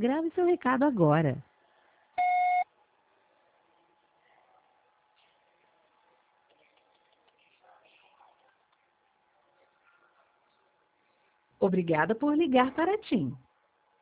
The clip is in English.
Grave seu recado agora. Obrigada por ligar para a TIM.